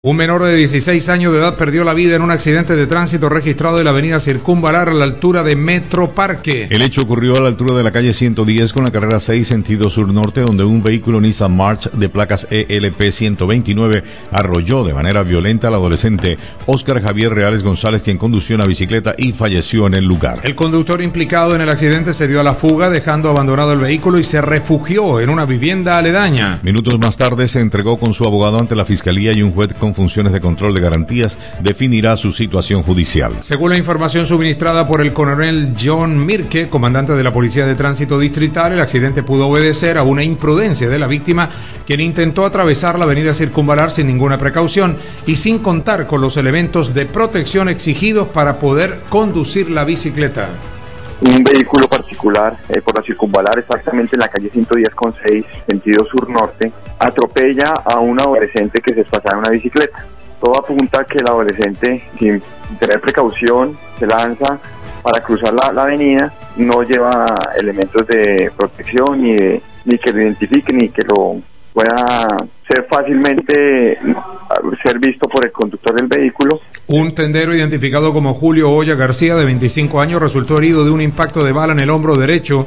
Un menor de 16 años de edad perdió la vida en un accidente de tránsito registrado en la avenida Circunvalar a la altura de Metro Parque. El hecho ocurrió a la altura de la calle 110 con la carrera 6 sentido sur-norte, donde un vehículo Nissan March de placas ELP 129 arrolló de manera violenta al adolescente Óscar Javier Reales González, quien condució una bicicleta y falleció en el lugar. El conductor implicado en el accidente se dio a la fuga, dejando abandonado el vehículo y se refugió en una vivienda aledaña. Minutos más tarde se entregó con su abogado ante la fiscalía y un juez con funciones de control de garantías definirá su situación judicial. Según la información suministrada por el coronel John Mirke, comandante de la Policía de Tránsito Distrital, el accidente pudo obedecer a una imprudencia de la víctima, quien intentó atravesar la avenida Circunvalar sin ninguna precaución y sin contar con los elementos de protección exigidos para poder conducir la bicicleta. Un vehículo particular por la Circunvalar, exactamente en la calle 110/6, sentido sur-norte, atropella a un adolescente que se desplazaba en una bicicleta. Todo apunta a que el adolescente, sin tener precaución, se lanza para cruzar la avenida, no lleva elementos de protección ni que lo identifiquen ni que lo pueda ser fácilmente ser visto por el conductor del vehículo. Un tendero identificado como Julio Oya García, de 25 años, resultó herido de un impacto de bala en el hombro derecho